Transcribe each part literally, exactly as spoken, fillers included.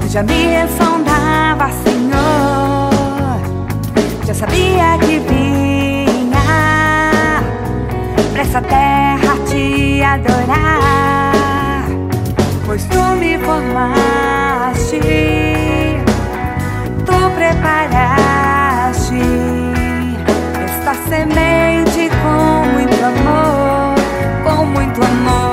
já me sondava, Senhor, já sabia que vinha pra essa terra te adorar, pois tu me formaste, tu preparaste esta semente com muito amor, com muito amor.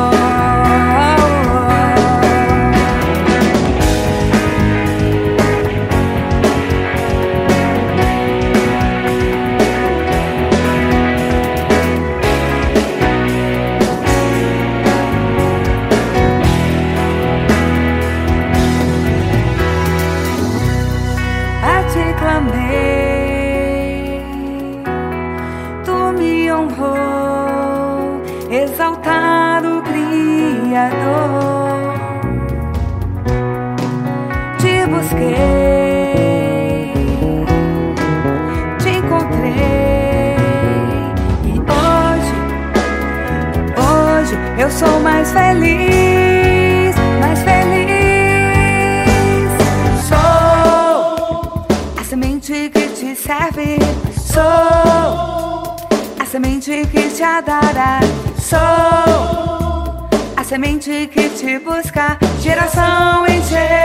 Tu me honrou, exaltado Criador. Te busquei, te encontrei, e hoje, hoje eu sou mais feliz, mais feliz. Semente que te serve, sou a semente que te adora, sou a semente que te busca, geração em geração.